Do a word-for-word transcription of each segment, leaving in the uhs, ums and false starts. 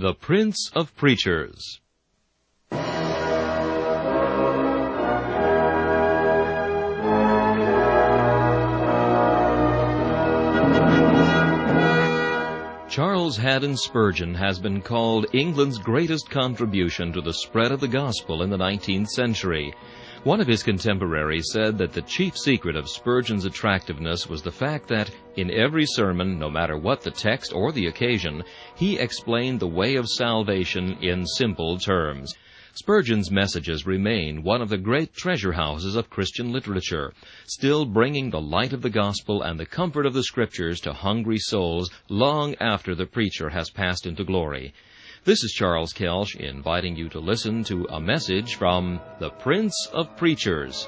The Prince of Preachers. Charles Haddon Spurgeon has been called England's greatest contribution to the spread of the gospel in the nineteenth century. One of his contemporaries said that the chief secret of Spurgeon's attractiveness was the fact that, in every sermon, no matter what the text or the occasion, he explained the way of salvation in simple terms. Spurgeon's messages remain one of the great treasure houses of Christian literature, still bringing the light of the gospel and the comfort of the Scriptures to hungry souls long after the preacher has passed into glory. This is Charles Kelsch inviting you to listen to a message from the Prince of Preachers.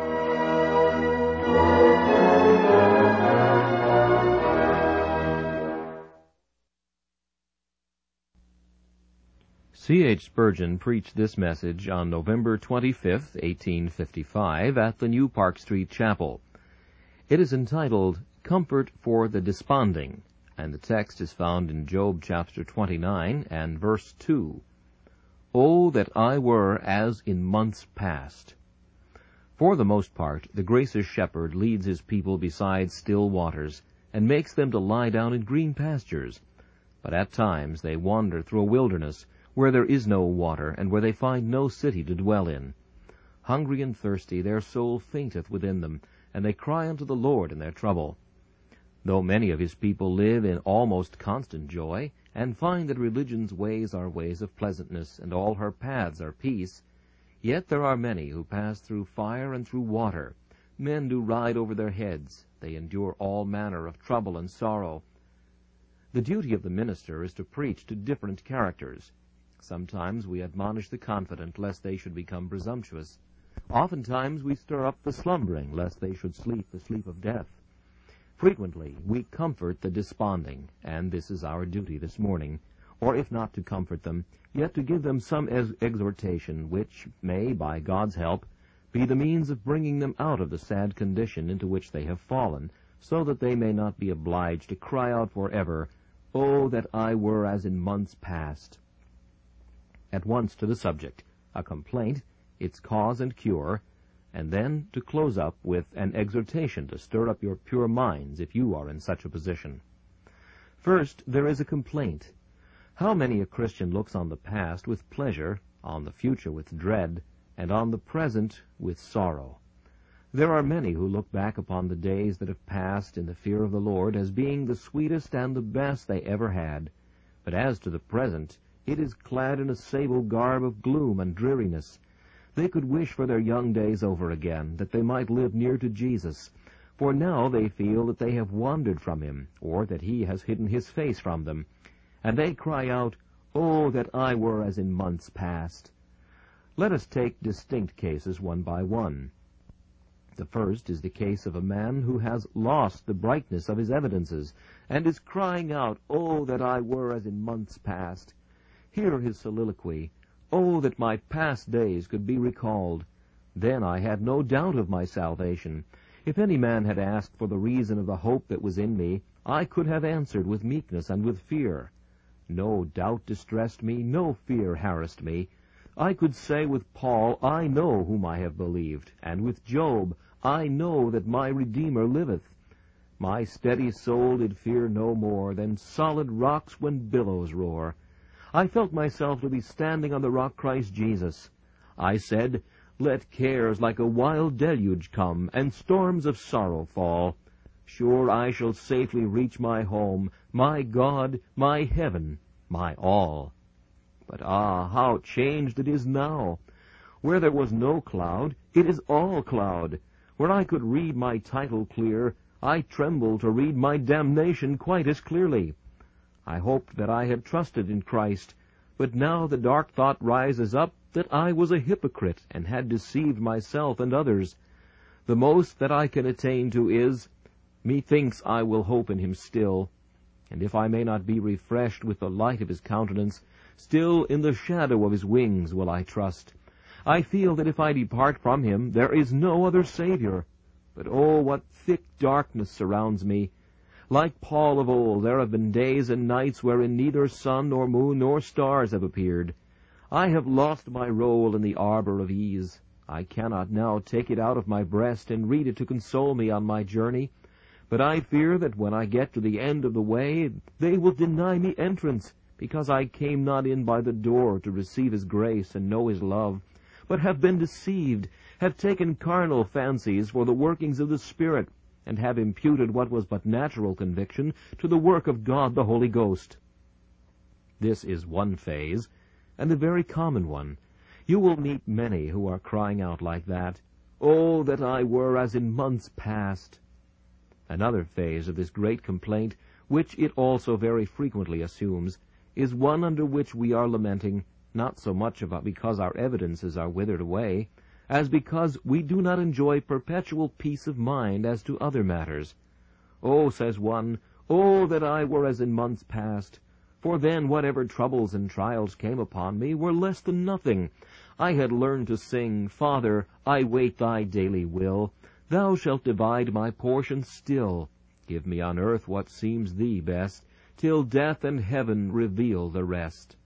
C H Spurgeon preached this message on November twenty-fifth, eighteen fifty-five, at the New Park Street Chapel. It is entitled, Comfort for the Desponding, and the text is found in Job chapter twenty-nine and verse two. Oh, that I were as in months past. For the most part, the gracious shepherd leads his people beside still waters, and makes them to lie down in green pastures. But at times they wander through a wilderness, where there is no water, and where they find no city to dwell in. Hungry and thirsty, their soul fainteth within them, and they cry unto the Lord in their trouble. Though many of his people live in almost constant joy, and find that religion's ways are ways of pleasantness, and all her paths are peace, yet there are many who pass through fire and through water. Men do ride over their heads. They endure all manner of trouble and sorrow. The duty of the minister is to preach to different characters. Sometimes we admonish the confident, lest they should become presumptuous. Oftentimes we stir up the slumbering, lest they should sleep the sleep of death. Frequently we comfort the desponding, and this is our duty this morning, or if not to comfort them, yet to give them some ex- exhortation which may, by God's help, be the means of bringing them out of the sad condition into which they have fallen, so that they may not be obliged to cry out forever, Oh, that I were as in months past. At once to the subject, a complaint, its cause and cure, and then to close up with an exhortation to stir up your pure minds if you are in such a position. First, there is a complaint. How many a Christian looks on the past with pleasure, on the future with dread, and on the present with sorrow. There are many who look back upon the days that have passed in the fear of the Lord as being the sweetest and the best they ever had, but as to the present, it is clad in a sable garb of gloom and dreariness. They could wish for their young days over again, that they might live near to Jesus, for now they feel that they have wandered from him, or that he has hidden his face from them, and they cry out, Oh, that I were as in months past. Let us take distinct cases one by one. The first is the case of a man who has lost the brightness of his evidences, and is crying out, Oh, that I were as in months past. Hear his soliloquy, Oh, that my past days could be recalled. Then I had no doubt of my salvation. If any man had asked for the reason of the hope that was in me, I could have answered with meekness and with fear. No doubt distressed me, no fear harassed me. I could say with Paul, I know whom I have believed, and with Job, I know that my Redeemer liveth. My steady soul did fear no more than solid rocks when billows roar. I felt myself to be standing on the rock Christ Jesus. I said, Let cares like a wild deluge come, and storms of sorrow fall. Sure I shall safely reach my home, my God, my heaven, my all. But ah, how changed it is now! Where there was no cloud, it is all cloud. Where I could read my title clear, I tremble to read my damnation quite as clearly. I hoped that I had trusted in Christ, but now the dark thought rises up that I was a hypocrite and had deceived myself and others. The most that I can attain to is, methinks I will hope in him still, and if I may not be refreshed with the light of his countenance, still in the shadow of his wings will I trust. I feel that if I depart from him, there is no other Savior. But oh, what thick darkness surrounds me! Like Paul of old, there have been days and nights wherein neither sun nor moon nor stars have appeared. I have lost my roll in the arbor of ease. I cannot now take it out of my breast and read it to console me on my journey. But I fear that when I get to the end of the way, they will deny me entrance, because I came not in by the door to receive his grace and know his love, but have been deceived, have taken carnal fancies for the workings of the Spirit, and have imputed what was but natural conviction to the work of God the Holy Ghost. This is one phase, and a very common one. You will meet many who are crying out like that, "Oh, that I were as in months past!" Another phase of this great complaint, which it also very frequently assumes, is one under which we are lamenting, not so much about because our evidences are withered away, as because we do not enjoy perpetual peace of mind as to other matters. "Oh," says one, "oh, that I were as in months past! For then whatever troubles and trials came upon me were less than nothing. I had learned to sing, 'Father, I wait thy daily will. Thou shalt divide my portion still. Give me on earth what seems thee best, till death and heaven reveal the rest.'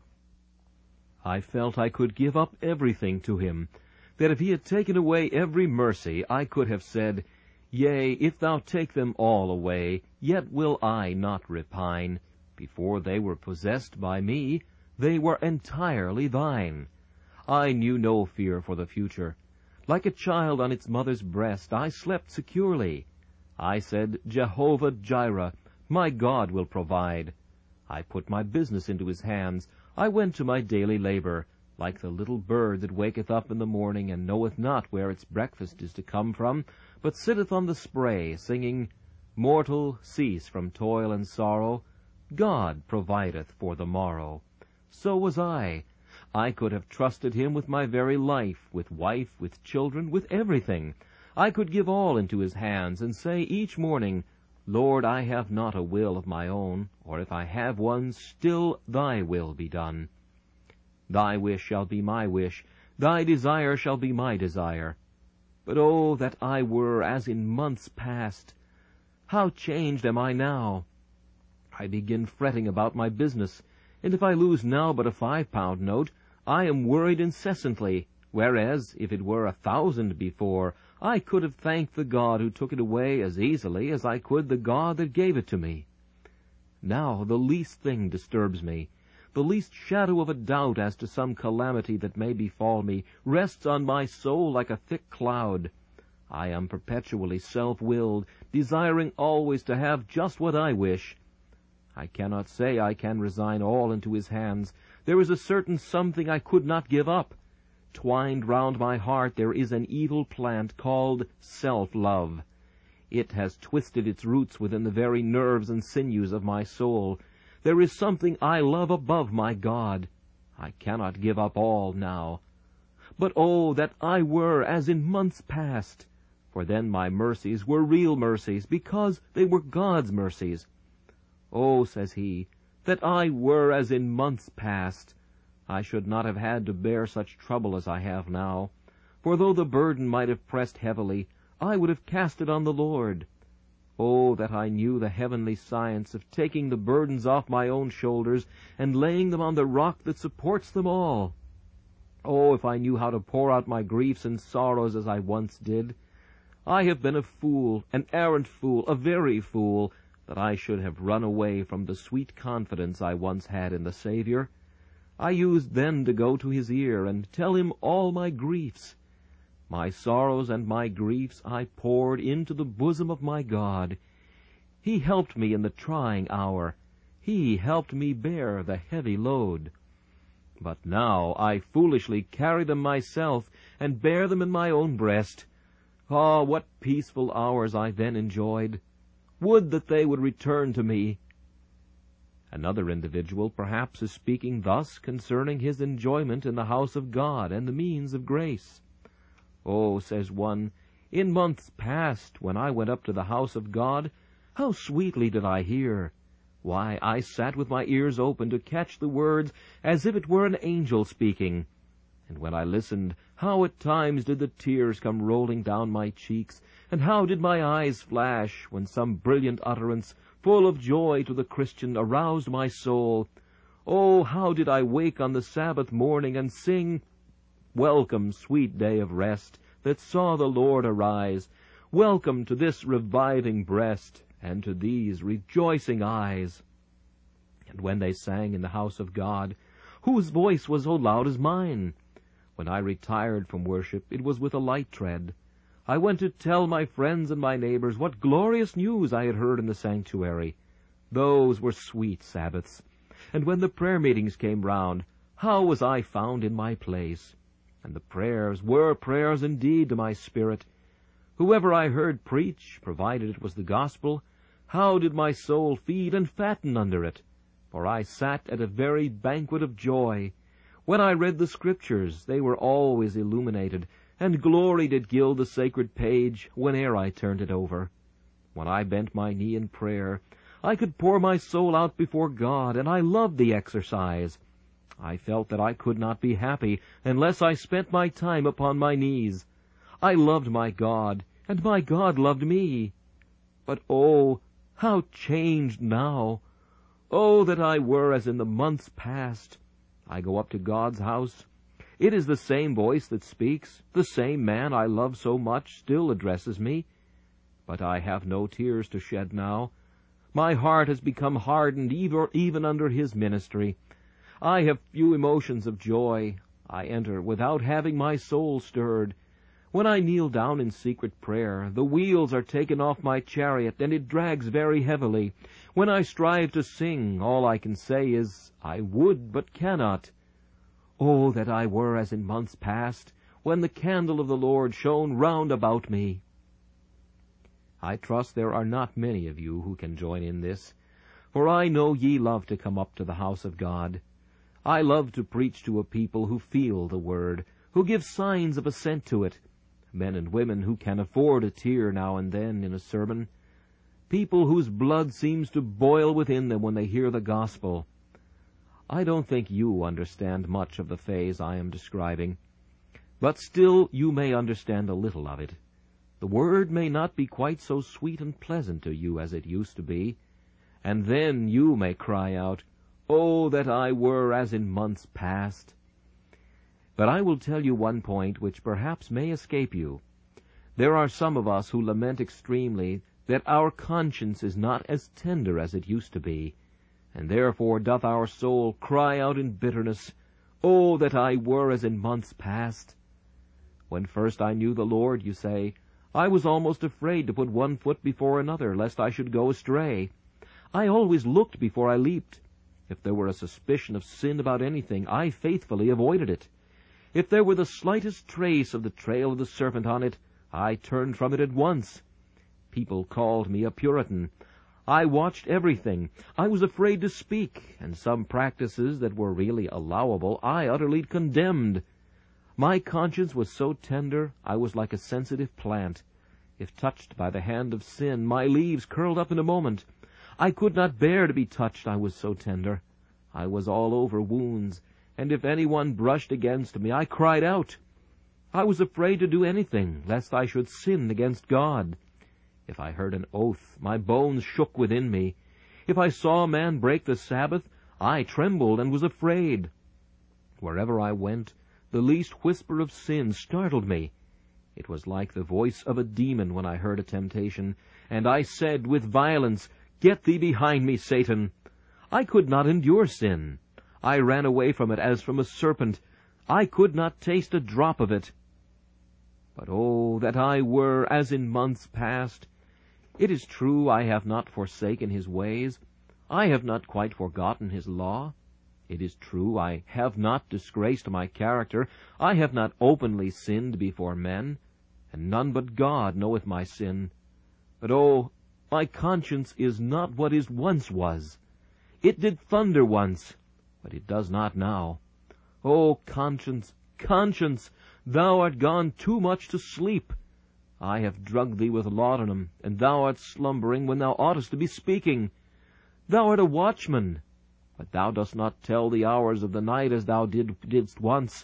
I felt I could give up everything to him, that if he had taken away every mercy, I could have said, 'Yea, if thou take them all away, yet will I not repine. Before they were possessed by me, they were entirely thine.' I knew no fear for the future. Like a child on its mother's breast, I slept securely. I said, 'Jehovah Jireh, my God will provide.' I put my business into his hands. I went to my daily labor, like the little bird that waketh up in the morning, and knoweth not where its breakfast is to come from, but sitteth on the spray, singing, 'Mortal, cease from toil and sorrow. God provideth for the morrow.' So was I. I could have trusted him with my very life, with wife, with children, with everything. I could give all into his hands, and say each morning, 'Lord, I have not a will of my own, or if I have one, still thy will be done. Thy wish shall be my wish, thy desire shall be my desire.' But oh, that I were as in months past! How changed am I now! I begin fretting about my business, and if I lose now but a five-pound note, I am worried incessantly, whereas, if it were a thousand before, I could have thanked the God who took it away as easily as I could the God that gave it to me. Now the least thing disturbs me. The least shadow of a doubt as to some calamity that may befall me rests on my soul like a thick cloud. I am perpetually self-willed, desiring always to have just what I wish. I cannot say I can resign all into his hands. There is a certain something I could not give up. Twined round my heart there is an evil plant called self-love. It has twisted its roots within the very nerves and sinews of my soul. There is something I love above my God. I cannot give up all now. But oh, that I were as in months past! For then my mercies were real mercies, because they were God's mercies. Oh, says he, that I were as in months past! I should not have had to bear such trouble as I have now. For though the burden might have pressed heavily, I would have cast it on the Lord. Oh, that I knew the heavenly science of taking the burdens off my own shoulders and laying them on the rock that supports them all! Oh, if I knew how to pour out my griefs and sorrows as I once did! I have been a fool, an arrant fool, a very fool, that I should have run away from the sweet confidence I once had in the Savior. I used then to go to his ear and tell him all my griefs. My sorrows and my griefs I poured into the bosom of my God. He helped me in the trying hour. He helped me bear the heavy load. But now I foolishly carry them myself and bear them in my own breast. Ah, what peaceful hours I then enjoyed! Would that they would return to me! Another individual perhaps is speaking thus concerning his enjoyment in the house of God and the means of grace. Oh, says one, in months past, when I went up to the house of God, how sweetly did I hear! Why, I sat with my ears open to catch the words as if it were an angel speaking. And when I listened, how at times did the tears come rolling down my cheeks, and how did my eyes flash when some brilliant utterance, full of joy to the Christian, aroused my soul. Oh, how did I wake on the Sabbath morning and sing, "Welcome, sweet day of rest, that saw the Lord arise. Welcome to this reviving breast, and to these rejoicing eyes." And when they sang in the house of God, whose voice was so loud as mine? When I retired from worship, it was with a light tread. I went to tell my friends and my neighbors what glorious news I had heard in the sanctuary. Those were sweet Sabbaths. And when the prayer meetings came round, how was I found in my place? And the prayers were prayers indeed to my spirit. Whoever I heard preach, provided it was the gospel, how did my soul feed and fatten under it? For I sat at a very banquet of joy. When I read the Scriptures, they were always illuminated, and glory did gild the sacred page whene'er I turned it over. When I bent my knee in prayer, I could pour my soul out before God, and I loved the exercise. I felt that I could not be happy unless I spent my time upon my knees. I loved my God, and my God loved me. But oh, how changed now! Oh, that I were as in the months past! I go up to God's house. It is the same voice that speaks. The same man I love so much still addresses me. But I have no tears to shed now. My heart has become hardened even under his ministry. I have few emotions of joy. I enter without having my soul stirred. When I kneel down in secret prayer, the wheels are taken off my chariot, and it drags very heavily. When I strive to sing, all I can say is, I would but cannot. Oh, that I were as in months past, when the candle of the Lord shone round about me. I trust there are not many of you who can join in this, for I know ye love to come up to the house of God. I love to preach to a people who feel the word, who give signs of assent to it, men and women who can afford a tear now and then in a sermon, people whose blood seems to boil within them when they hear the gospel. I don't think you understand much of the phase I am describing, but still you may understand a little of it. The word may not be quite so sweet and pleasant to you as it used to be, and then you may cry out, "Oh, that I were as in months past!" But I will tell you one point which perhaps may escape you. There are some of us who lament extremely that our conscience is not as tender as it used to be, and therefore doth our soul cry out in bitterness, "Oh, that I were as in months past!" When first I knew the Lord, you say, I was almost afraid to put one foot before another, lest I should go astray. I always looked before I leaped. If there were a suspicion of sin about anything, I faithfully avoided it. If there were the slightest trace of the trail of the serpent on it, I turned from it at once. People called me a Puritan. I watched everything. I was afraid to speak, and some practices that were really allowable I utterly condemned. My conscience was so tender I was like a sensitive plant. If touched by the hand of sin, my leaves curled up in a moment. I could not bear to be touched, I was so tender. I was all over wounds, and if anyone brushed against me, I cried out. I was afraid to do anything, lest I should sin against God. If I heard an oath, my bones shook within me. If I saw a man break the Sabbath, I trembled and was afraid. Wherever I went, the least whisper of sin startled me. It was like the voice of a demon when I heard a temptation, and I said with violence, "Get thee behind me, Satan!" I could not endure sin. I ran away from it as from a serpent. I could not taste a drop of it. But oh, that I were as in months past! It is true I have not forsaken his ways. I have not quite forgotten his law. It is true I have not disgraced my character. I have not openly sinned before men, and none but God knoweth my sin. But oh, my conscience is not what it once was. It did thunder once, but it does not now. Oh, conscience, conscience, thou art gone too much to sleep. I have drugged thee with laudanum, and thou art slumbering when thou oughtest to be speaking. Thou art a watchman, but thou dost not tell the hours of the night as thou did, didst once.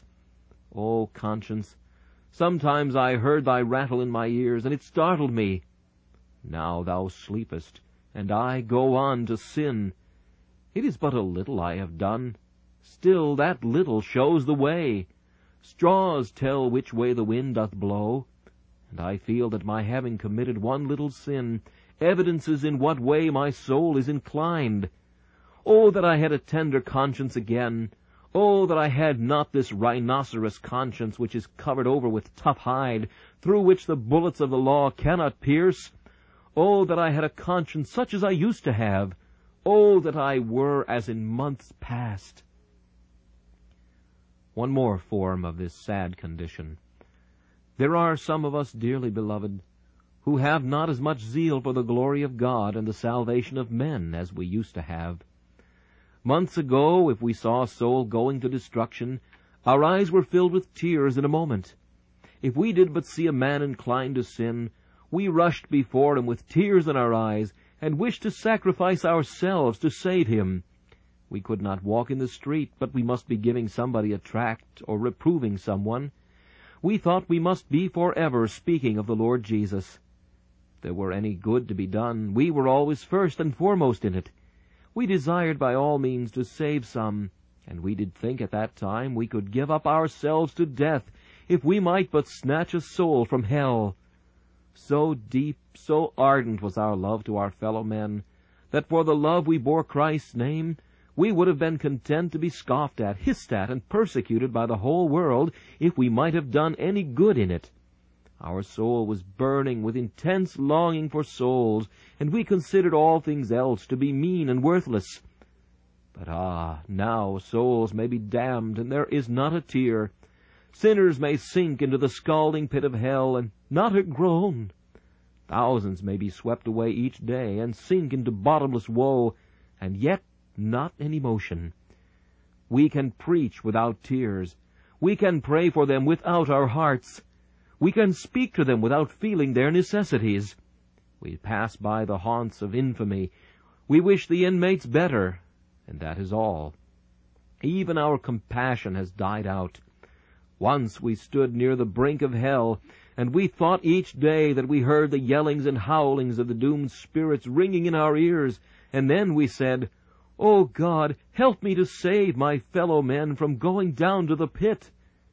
O conscience, sometimes I heard thy rattle in my ears, and it startled me. Now thou sleepest, and I go on to sin. It is but a little I have done, still that little shows the way. Straws tell which way the wind doth blow, and I feel that my having committed one little sin evidences in what way my soul is inclined. Oh, that I had a tender conscience again! Oh, that I had not this rhinoceros conscience which is covered over with tough hide, through which the bullets of the law cannot pierce! Oh, that I had a conscience such as I used to have! Oh, that I were as in months past! One more form of this sad condition. There are some of us, dearly beloved, who have not as much zeal for the glory of God and the salvation of men as we used to have. Months ago, if we saw a soul going to destruction, our eyes were filled with tears in a moment. If we did but see a man inclined to sin, we rushed before him with tears in our eyes, and wished to sacrifice ourselves to save him. We could not walk in the street, but we must be giving somebody a tract, or reproving someone. We thought we must be forever speaking of the Lord Jesus. If there were any good to be done, we were always first and foremost in it. We desired by all means to save some, and we did think at that time we could give up ourselves to death, if we might but snatch a soul from hell. So deep, so ardent was our love to our fellow men, that for the love we bore Christ's name, we would have been content to be scoffed at, hissed at, and persecuted by the whole world, if we might have done any good in it. Our soul was burning with intense longing for souls, and we considered all things else to be mean and worthless. But ah, now souls may be damned, and there is not a tear. Sinners may sink into the scalding pit of hell, and not a groan. Thousands may be swept away each day, and sink into bottomless woe, and yet not an emotion. We can preach without tears. We can pray for them without our hearts. We can speak to them without feeling their necessities. We pass by the haunts of infamy. We wish the inmates better, and that is all. Even our compassion has died out. Once we stood near the brink of hell, and we thought each day that we heard the yellings and howlings of the doomed spirits ringing in our ears, and then we said, "O God, help me to save my fellow men from going down to the pit."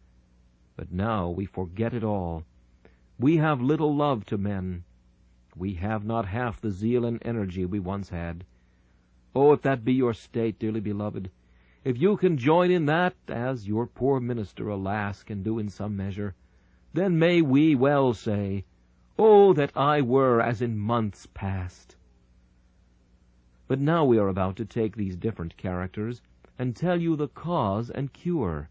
But now we forget it all. We have little love to men. We have not half the zeal and energy we once had. Oh, if that be your state, dearly beloved, if you can join in that, as your poor minister, alas, can do in some measure, then may we well say, "Oh, that I were as in months past." But now we are about to take these different characters and tell you the cause and cure.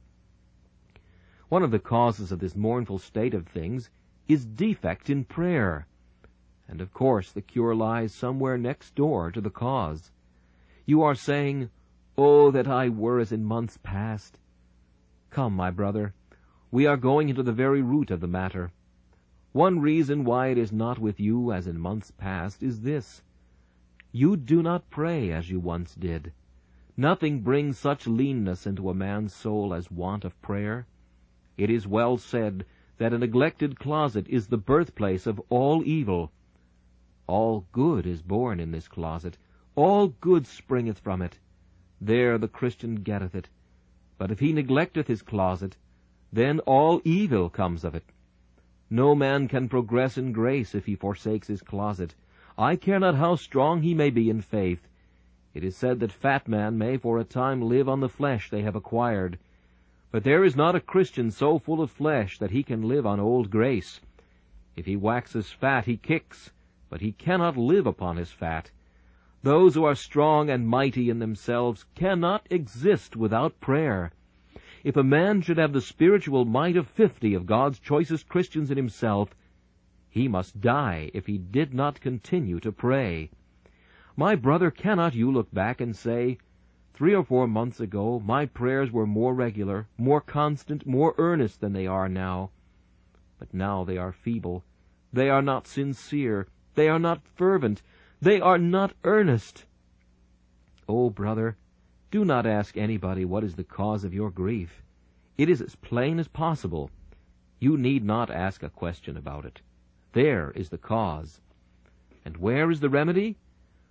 One of the causes of this mournful state of things is defect in prayer. And of course the cure lies somewhere next door to the cause. You are saying, "Oh, that I were as in months past." Come, my brother, we are going into the very root of the matter. One reason why it is not with you as in months past is this. You do not pray as you once did. Nothing brings such leanness into a man's soul as want of prayer. It is well said that a neglected closet is the birthplace of all evil. All good is born in this closet. All good springeth from it. There the Christian getteth it. But if he neglecteth his closet, then all evil comes of it. No man can progress in grace if he forsakes his closet. I care not how strong he may be in faith. It is said that fat men may for a time live on the flesh they have acquired. But there is not a Christian so full of flesh that he can live on old grace. If he waxes fat, he kicks, but he cannot live upon his fat. Those who are strong and mighty in themselves cannot exist without prayer. If a man should have the spiritual might of fifty of God's choicest Christians in himself, he must die if he did not continue to pray. My brother, cannot you look back and say, Three or four months ago, my prayers were more regular, more constant, more earnest than they are now. But now they are feeble. They are not sincere. They are not fervent. They are not earnest. Oh, brother, do not ask anybody what is the cause of your grief. It is as plain as possible. You need not ask a question about it. There is the cause. And where is the remedy?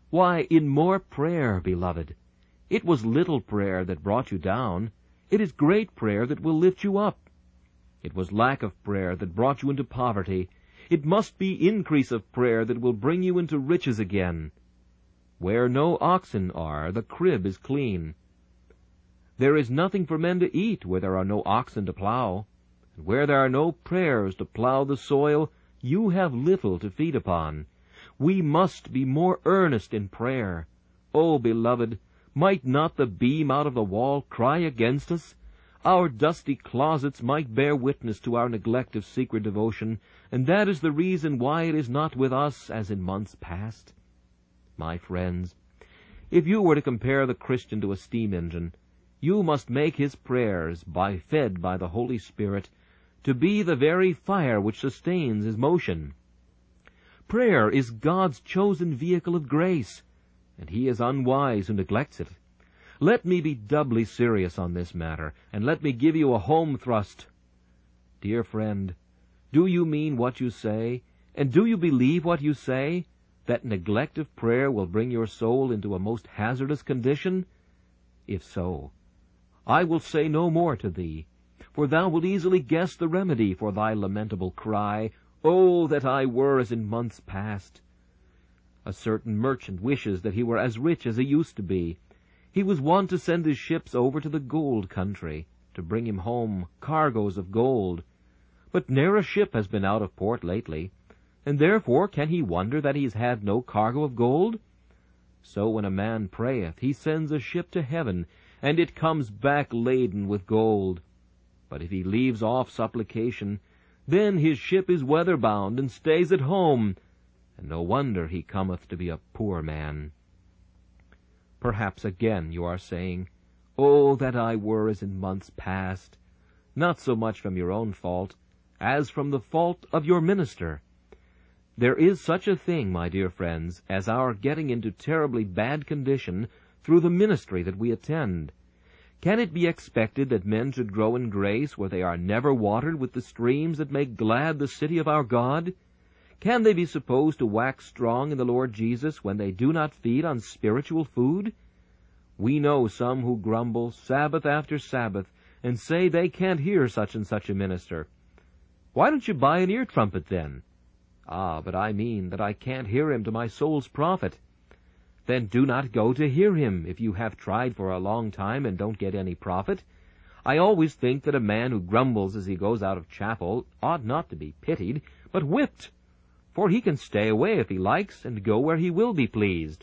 Why, in more prayer, beloved. It was little prayer that brought you down. It is great prayer that will lift you up. It was lack of prayer that brought you into poverty. It must be increase of prayer that will bring you into riches again. Where no oxen are, the crib is clean. There is nothing for men to eat where there are no oxen to plow. And where there are no prayers to plow the soil, you have little to feed upon. We must be more earnest in prayer. Oh, beloved, might not the beam out of the wall cry against us? Our dusty closets might bear witness to our neglect of secret devotion, and that is the reason why it is not with us as in months past. My friends, if you were to compare the Christian to a steam engine, you must make his prayers, by fed by the Holy Spirit, to be the very fire which sustains his motion. Prayer is God's chosen vehicle of grace, and he is unwise who neglects it. Let me be doubly serious on this matter, and let me give you a home thrust. Dear friend, do you mean what you say, and do you believe what you say, that neglect of prayer will bring your soul into a most hazardous condition? If so, I will say no more to thee, for thou wilt easily guess the remedy for thy lamentable cry, Oh, that I were as in months past! A certain merchant wishes that he were as rich as he used to be. He was wont to send his ships over to the gold country, to bring him home cargoes of gold. But ne'er a ship has been out of port lately, and therefore can he wonder that he has had no cargo of gold? So when a man prayeth, he sends a ship to heaven, and it comes back laden with gold. But if he leaves off supplication, then his ship is weather-bound and stays at home, and no wonder he cometh to be a poor man. Perhaps again you are saying, Oh, that I were as in months past, not so much from your own fault, as from the fault of your minister. There is such a thing, my dear friends, as our getting into terribly bad condition through the ministry that we attend. Can it be expected that men should grow in grace where they are never watered with the streams that make glad the city of our God? Can they be supposed to wax strong in the Lord Jesus when they do not feed on spiritual food? We know some who grumble Sabbath after Sabbath and say they can't hear such and such a minister. Why don't you buy an ear trumpet then? Ah, but I mean that I can't hear him to my soul's profit. Then do not go to hear him if you have tried for a long time and don't get any profit. I always think that a man who grumbles as he goes out of chapel ought not to be pitied, but whipped. For he can stay away if he likes, and go where he will be pleased.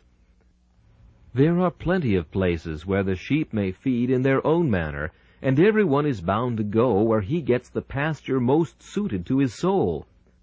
There are plenty of places where the sheep may feed in their own manner, and every one is bound to go where he gets the pasture most suited to his soul.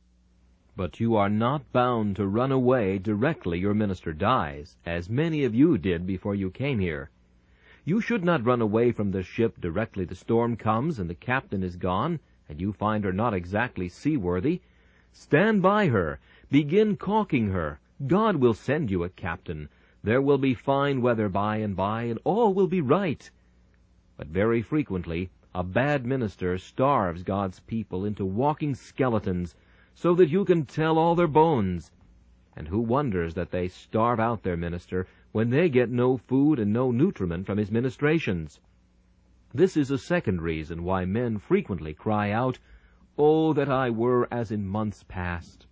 But you are not bound to run away directly your minister dies, as many of you did before you came here. You should not run away from the ship directly the storm comes and the captain is gone, and you find her not exactly seaworthy. Stand by her. Begin caulking her. God will send you a captain. There will be fine weather by and by, and all will be right. But very frequently, a bad minister starves God's people into walking skeletons, so that you can tell all their bones. And who wonders that they starve out their minister when they get no food and no nutriment from his ministrations? This is a second reason why men frequently cry out, Oh, that I were as in months past!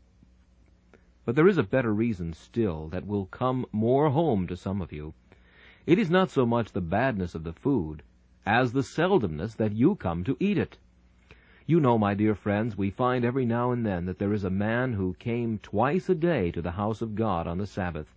But there is a better reason still that will come more home to some of you. It is not so much the badness of the food as the seldomness that you come to eat it. You know, my dear friends, we find every now and then that there is a man who came twice a day to the house of God on the Sabbath.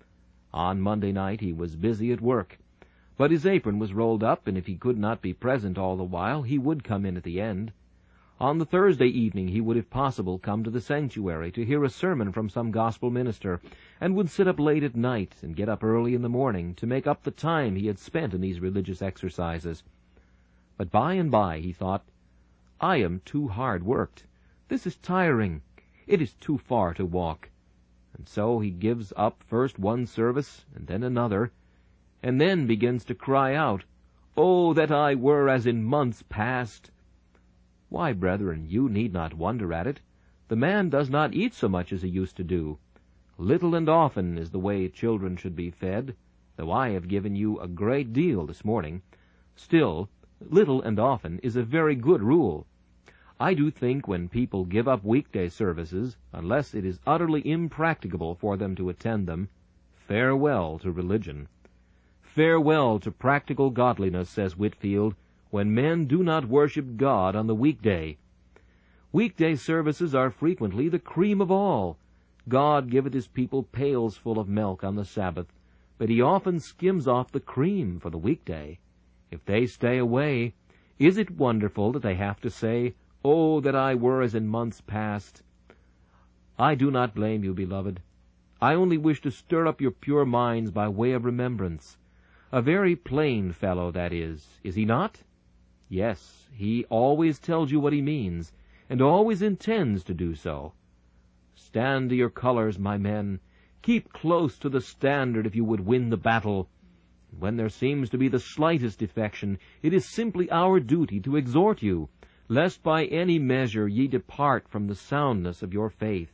On Monday night he was busy at work, but his apron was rolled up, and if he could not be present all the while, he would come in at the end. On the Thursday evening he would, if possible, come to the sanctuary to hear a sermon from some gospel minister, and would sit up late at night and get up early in the morning to make up the time he had spent in these religious exercises. But by and by he thought, I am too hard worked. This is tiring. It is too far to walk. And so he gives up first one service and then another, and then begins to cry out, Oh, that I were as in months past! Why, brethren, you need not wonder at it. The man does not eat so much as he used to do. Little and often is the way children should be fed, though I have given you a great deal this morning. Still, little and often is a very good rule. I do think when people give up weekday services, unless it is utterly impracticable for them to attend them, farewell to religion. Farewell to practical godliness, says Whitefield, when men do not worship God on the weekday. Weekday services are frequently the cream of all. God giveth his people pails full of milk on the Sabbath, but he often skims off the cream for the weekday. If they stay away, is it wonderful that they have to say, "Oh, that I were as in months past"? I do not blame you, beloved. I only wish to stir up your pure minds by way of remembrance. A very plain fellow, that is, is he not? Yes, he always tells you what he means, and always intends to do so. Stand to your colors, my men. Keep close to the standard if you would win the battle. When there seems to be the slightest defection, it is simply our duty to exhort you, lest by any measure ye depart from the soundness of your faith.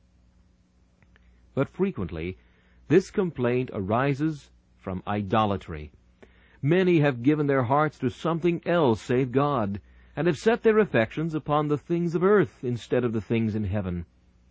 But frequently this complaint arises from idolatry. Many have given their hearts to something else save God, and have set their affections upon the things of earth instead of the things in heaven.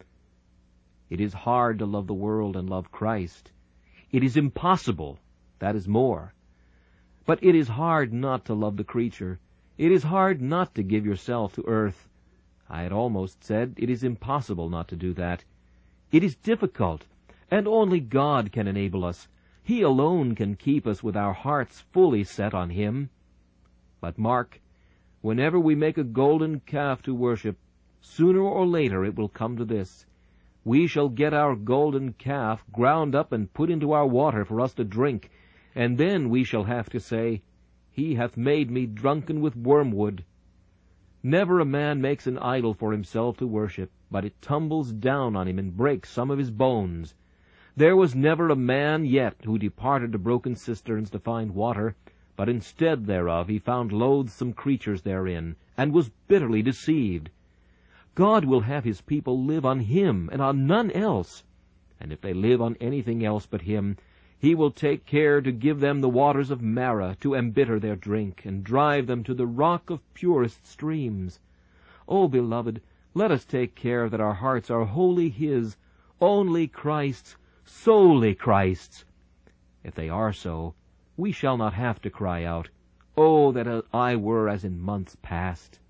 It is hard to love the world and love Christ. It is impossible, that is more. But it is hard not to love the creature. It is hard not to give yourself to earth. I had almost said it is impossible not to do that. It is difficult, and only God can enable us. He alone can keep us with our hearts fully set on him. But mark, whenever we make a golden calf to worship, sooner or later it will come to this. We shall get our golden calf ground up and put into our water for us to drink, and then we shall have to say, "He hath made me drunken with wormwood." Never a man makes an idol for himself to worship, but it tumbles down on him and breaks some of his bones. There was never a man yet who departed to broken cisterns to find water, but instead thereof he found loathsome creatures therein, and was bitterly deceived. God will have his people live on him and on none else, and if they live on anything else but him, he will take care to give them the waters of Marah to embitter their drink, and drive them to the rock of purest streams. O beloved, let us take care that our hearts are wholly his, only Christ's, solely Christ's. If they are so, we shall not have to cry out, "Oh, that I were as in months past."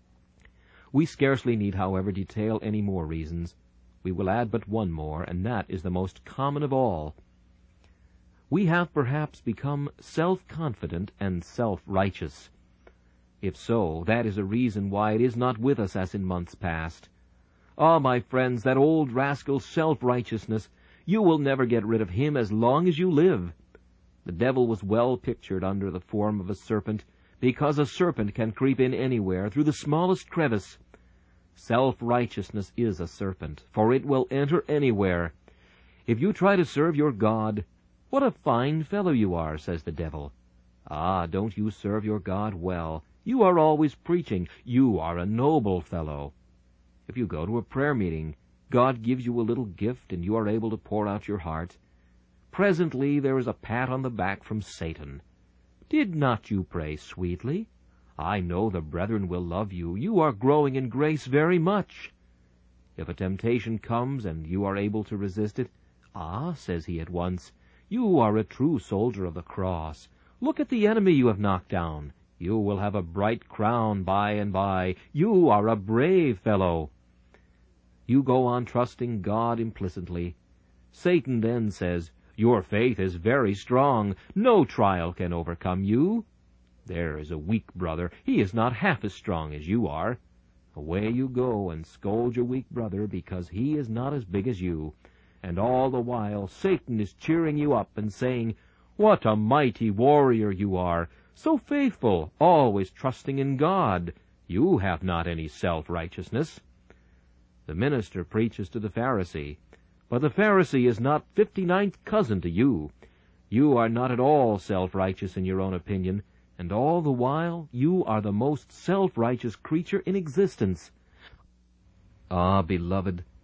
We scarcely need, however, detail any more reasons. We will add but one more, and that is the most common of all. We have perhaps become self-confident and self-righteous. If so, that is a reason why it is not with us as in months past. Ah, my friends, that old rascal self-righteousness, you will never get rid of him as long as you live. The devil was well pictured under the form of a serpent, because a serpent can creep in anywhere through the smallest crevice. Self-righteousness is a serpent, for it will enter anywhere. If you try to serve your God, "What a fine fellow you are," says the devil. Ah, don't you serve your God well. You are always preaching. You are a noble fellow. If you go to a prayer meeting, God gives you a little gift, and you are able to pour out your heart. Presently there is a pat on the back from Satan. Did not you pray sweetly? I know the brethren will love you. You are growing in grace very much. If a temptation comes and you are able to resist it, "Ah," says he at once, "you are a true soldier of the cross. Look at the enemy you have knocked down. You will have a bright crown by and by. You are a brave fellow." You go on trusting God implicitly. Satan then says, "Your faith is very strong. No trial can overcome you." There is a weak brother. He is not half as strong as you are. Away you go and scold your weak brother because he is not as big as you. And all the while Satan is cheering you up and saying, "What a mighty warrior you are, so faithful, always trusting in God. You have not any self-righteousness." The minister preaches to the Pharisee, but the Pharisee is not fifty-ninth cousin to you. You are not at all self-righteous in your own opinion, and all the while you are the most self-righteous creature in existence. Ah, beloved,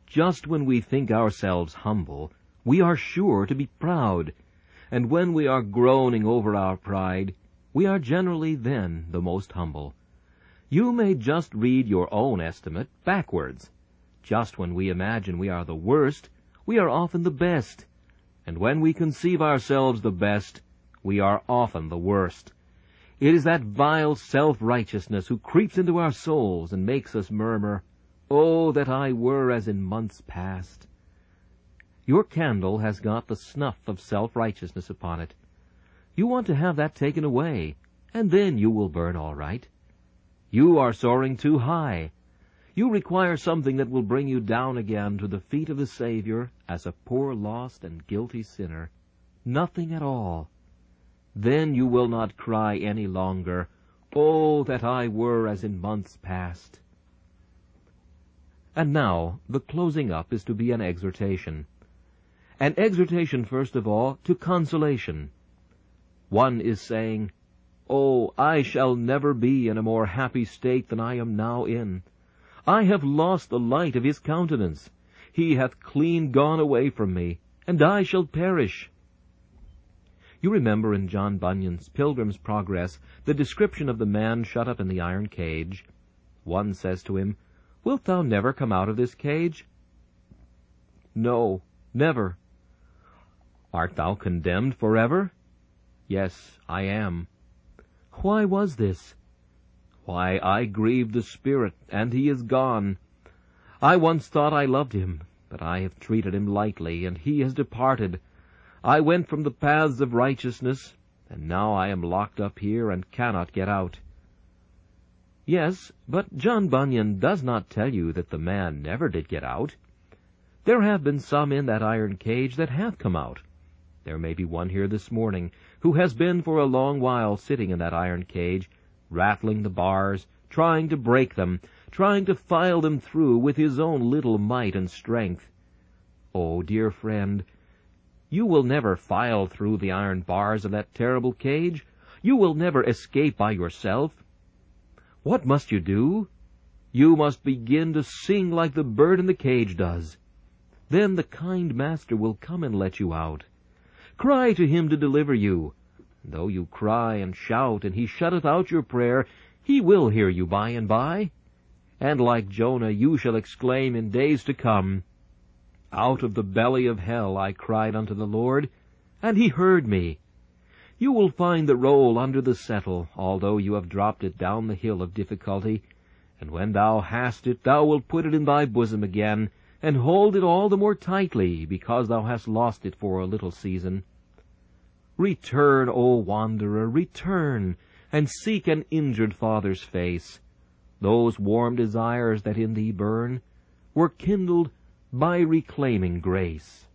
Just when we think ourselves humble, we are sure to be proud, and when we are groaning over our pride, we are generally then the most humble. You may just read your own estimate backwards. Just when we imagine we are the worst, we are often the best, and when we conceive ourselves the best, we are often the worst. It is that vile self-righteousness who creeps into our souls and makes us murmur, "Oh, that I were as in months past." Your candle has got the snuff of self-righteousness upon it. You want to have that taken away, and then you will burn all right. You are soaring too high. You require something that will bring you down again to the feet of the Savior as a poor, lost, and guilty sinner. Nothing at all. Then you will not cry any longer, "Oh, that I were as in months past." And now the closing up is to be an exhortation. An exhortation, first of all, to consolation. One is saying, "Oh, I shall never be in a more happy state than I am now in. I have lost the light of his countenance. He hath clean gone away from me, and I shall perish." You remember in John Bunyan's Pilgrim's Progress the description of the man shut up in the iron cage. One says to him, "Wilt thou never come out of this cage?" "No, never." "Art thou condemned forever?" "Yes, I am." "Why was this?" "Why, I grieved the Spirit, and he is gone. I once thought I loved him, but I have treated him lightly, and he has departed. I went from the paths of righteousness, and now I am locked up here and cannot get out." Yes, but John Bunyan does not tell you that the man never did get out. There have been some in that iron cage that have come out. There may be one here this morning who has been for a long while sitting in that iron cage, rattling the bars, trying to break them, trying to file them through with his own little might and strength. Oh, dear friend, you will never file through the iron bars of that terrible cage. You will never escape by yourself. What must you do? You must begin to sing like the bird in the cage does. Then the kind master will come and let you out. Cry to him to deliver you. Though you cry and shout, and he shutteth out your prayer, he will hear you by and by. And like Jonah, you shall exclaim in days to come, "Out of the belly of hell I cried unto the Lord, and he heard me." You will find the roll under the settle, although you have dropped it down the hill of difficulty, and when thou hast it, thou wilt put it in thy bosom again, and hold it all the more tightly, because thou hast lost it for a little season. Return, O wanderer, return, and seek an injured father's face. Those warm desires that in thee burn were kindled by reclaiming grace.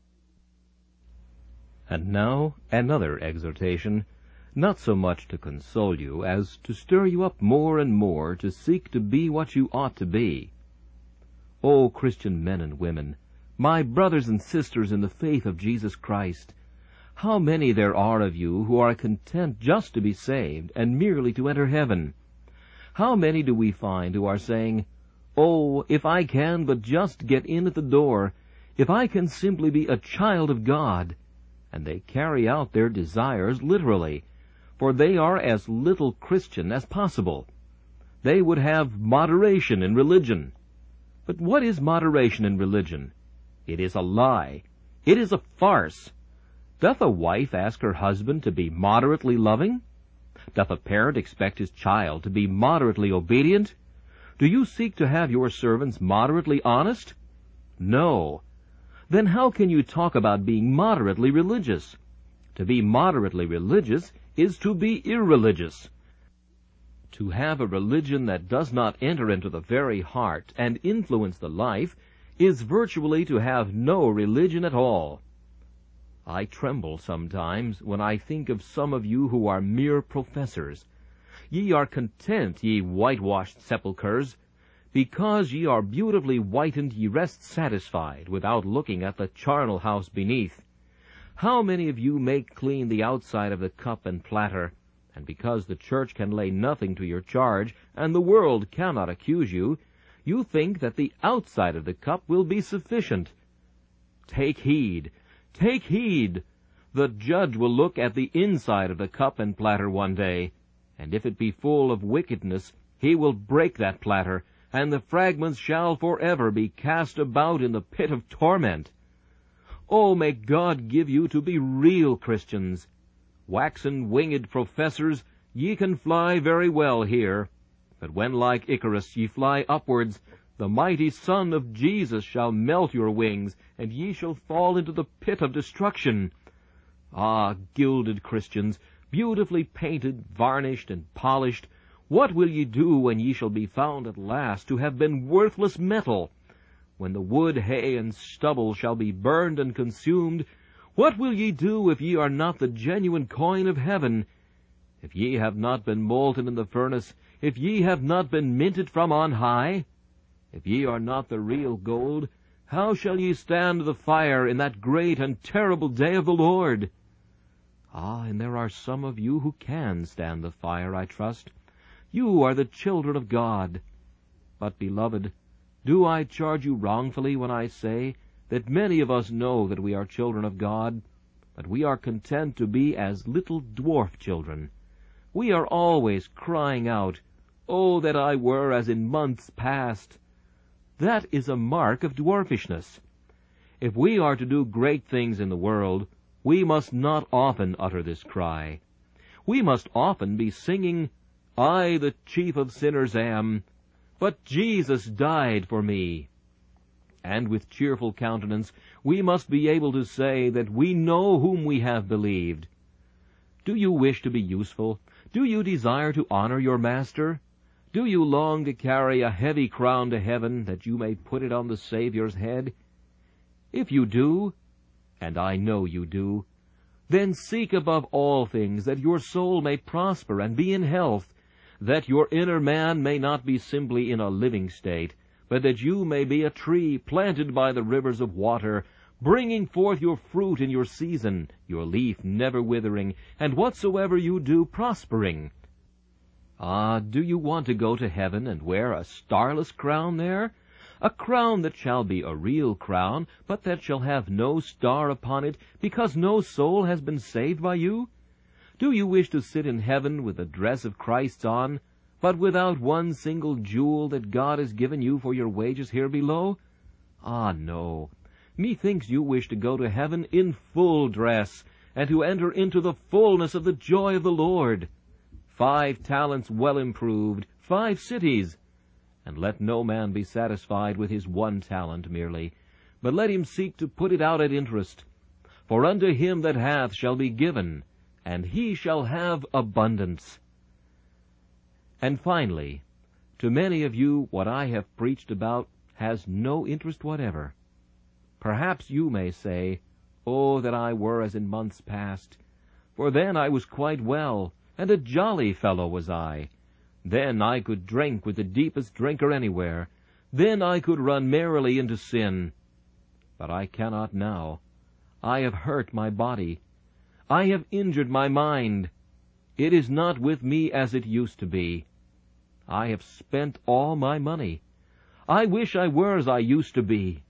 And now another exhortation, not so much to console you as to stir you up more and more to seek to be what you ought to be. O Christian men and women, my brothers and sisters in the faith of Jesus Christ, how many there are of you who are content just to be saved and merely to enter heaven. How many do we find who are saying, "Oh, if I can but just get in at the door, if I can simply be a child of God," and they carry out their desires literally, for they are as little Christian as possible. They would have moderation in religion. But what is moderation in religion? It is a lie. It is a farce. Doth a wife ask her husband to be moderately loving? Doth a parent expect his child to be moderately obedient? Do you seek to have your servants moderately honest? No. Then how can you talk about being moderately religious? To be moderately religious is to be irreligious. To have a religion that does not enter into the very heart and influence the life is virtually to have no religion at all. I tremble sometimes when I think of some of you who are mere professors. Ye are content, ye whitewashed sepulchres. Because ye are beautifully whitened, ye rest satisfied, without looking at the charnel house beneath. How many of you make clean the outside of the cup and platter, and because the church can lay nothing to your charge, and the world cannot accuse you, you think that the outside of the cup will be sufficient. Take heed, take heed! The judge will look at the inside of the cup and platter one day, and if it be full of wickedness, he will break that platter, and the fragments shall forever be cast about in the pit of torment. Oh, may God give you to be real Christians! Waxen winged professors, ye can fly very well here, but when like Icarus ye fly upwards, the mighty Son of Jesus shall melt your wings, and ye shall fall into the pit of destruction. Ah, gilded Christians, beautifully painted, varnished, and polished, what will ye do when ye shall be found at last to have been worthless metal? When the wood, hay, and stubble shall be burned and consumed, what will ye do if ye are not the genuine coin of heaven? If ye have not been molten in the furnace, if ye have not been minted from on high, if ye are not the real gold, how shall ye stand the fire in that great and terrible day of the Lord? Ah, and there are some of you who can stand the fire, I trust. You are the children of God. But, beloved, do I charge you wrongfully when I say that many of us know that we are children of God, but we are content to be as little dwarf children? We are always crying out, "Oh, that I were as in months past!" That is a mark of dwarfishness. If we are to do great things in the world, we must not often utter this cry. We must often be singing, "I the chief of sinners am, but Jesus died for me." And with cheerful countenance we must be able to say that we know whom we have believed. Do you wish to be useful? Do you desire to honor your Master? Do you long to carry a heavy crown to heaven, that you may put it on the Savior's head? If you do, and I know you do, then seek above all things that your soul may prosper and be in health, that your inner man may not be simply in a living state, but that you may be a tree planted by the rivers of water, bringing forth your fruit in your season, your leaf never withering, and whatsoever you do prospering. Ah, do you want to go to heaven and wear a starless crown there? A crown that shall be a real crown, but that shall have no star upon it, because no soul has been saved by you? Do you wish to sit in heaven with the dress of Christ on, but without one single jewel that God has given you for your wages here below? Ah, no. Methinks you wish to go to heaven in full dress, and to enter into the fullness of the joy of the Lord. Five talents well improved, five cities. And let no man be satisfied with his one talent merely, but let him seek to put it out at interest. For unto him that hath shall be given, and he shall have abundance. And finally, to many of you what I have preached about has no interest whatever. Perhaps you may say, "Oh, that I were as in months past, for then I was quite well, and a jolly fellow was I. Then I could drink with the deepest drinker anywhere. Then I could run merrily into sin. But I cannot now. I have hurt my body. I have injured my mind. It is not with me as it used to be. I have spent all my money. I wish I were as I used to be."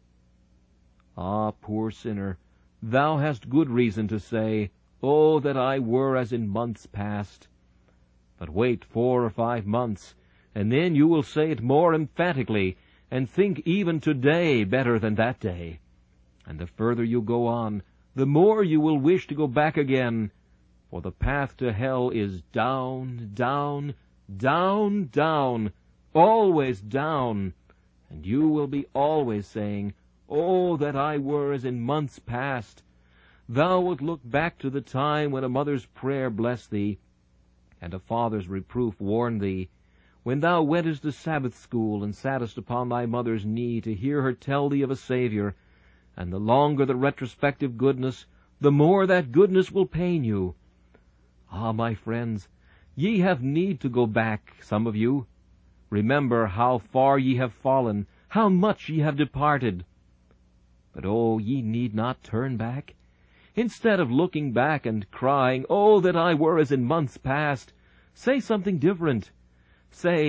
Ah, poor sinner, thou hast good reason to say, "Oh, that I were as in months past." But wait four or five months, and then you will say it more emphatically, and think even today better than that day. And the further you go on, the more you will wish to go back again, for the path to hell is down, down, down, down, always down, and you will be always saying, "Oh, that I were as in months past." Thou wilt look back to the time when a mother's prayer blessed thee, and a father's reproof warned thee, when thou wentest to Sabbath school and sattest upon thy mother's knee to hear her tell thee of a Savior, and the longer the retrospective goodness, the more that goodness will pain you. Ah, my friends, ye have need to go back, some of you. Remember how far ye have fallen, how much ye have departed. But oh, ye need not turn back. Instead of looking back and crying, "Oh, that I were as in months past," say something different. Say,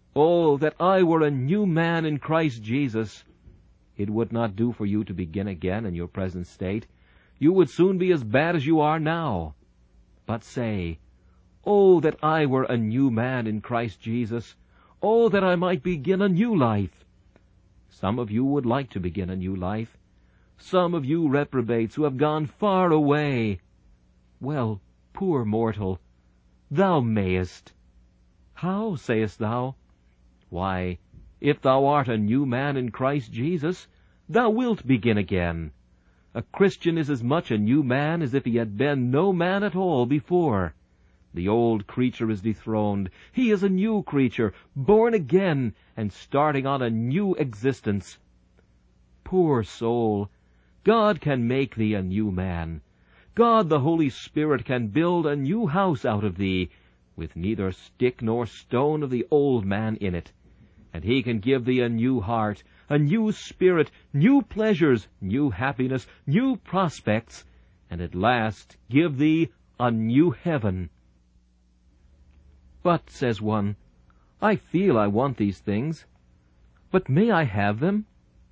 Oh, that I were a new man in Christ Jesus! It would not do for you to begin again in your present state. You would soon be as bad as you are now. But say, Oh, that I were a new man in Christ Jesus! Oh, that I might begin a new life! Some of you would like to begin a new life. Some of you reprobates who have gone far away. Well, poor mortal, thou mayest. How, sayest thou? Why, if thou art a new man in Christ Jesus, thou wilt begin again. A Christian is as much a new man as if he had been no man at all before. The old creature is dethroned. He is a new creature, born again, and starting on a new existence. Poor soul, God can make thee a new man. God the Holy Spirit can build a new house out of thee, with neither stick nor stone of the old man in it. And he can give thee a new heart, a new spirit, new pleasures, new happiness, new prospects, and at last give thee a new heaven. But, says one, I feel I want these things, but may I have them?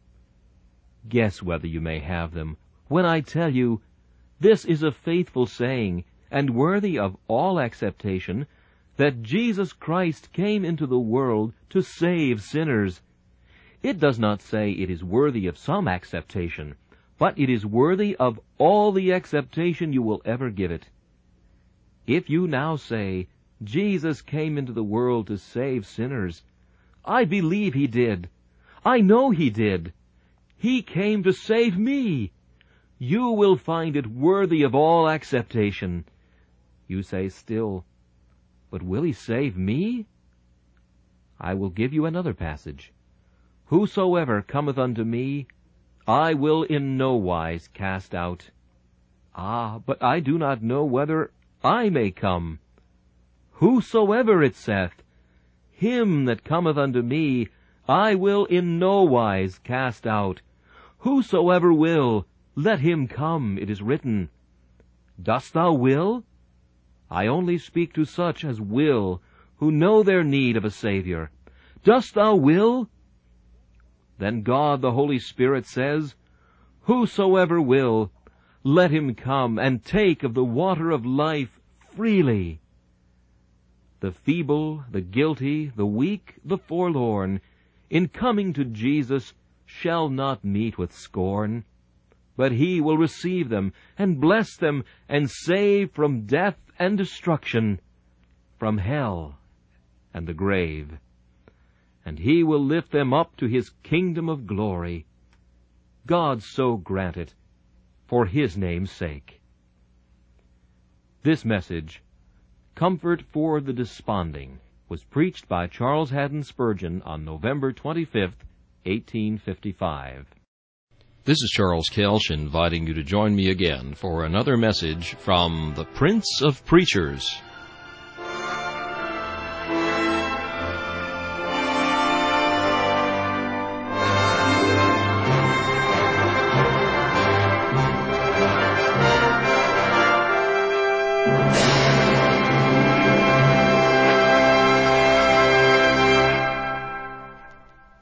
Guess whether you may have them, when I tell you, this is a faithful saying, and worthy of all acceptation, that Jesus Christ came into the world to save sinners. It does not say it is worthy of some acceptation, but it is worthy of all the acceptation you will ever give it. If you now say, Jesus came into the world to save sinners, I believe he did. I know he did. He came to save me. You will find it worthy of all acceptation. You say still, but will he save me? I will give you another passage. Whosoever cometh unto me, I will in no wise cast out. Ah, but I do not know whether I may come. Whosoever, it saith, him that cometh unto me, I will in no wise cast out. Whosoever will, let him come, it is written. Dost thou will? I only speak to such as will, who know their need of a Savior. Dost thou will? Then God the Holy Spirit says, Whosoever will, let him come and take of the water of life freely. The feeble, the guilty, the weak, the forlorn, in coming to Jesus, shall not meet with scorn, but he will receive them, and bless them, and save from death and destruction, from hell and the grave. And he will lift them up to his kingdom of glory. God so grant it, for his name's sake. This message, Comfort for the Desponding, was preached by Charles Haddon Spurgeon on November twenty-fifth, eighteen fifty-five. This is Charles Kelsch inviting you to join me again for another message from the Prince of Preachers.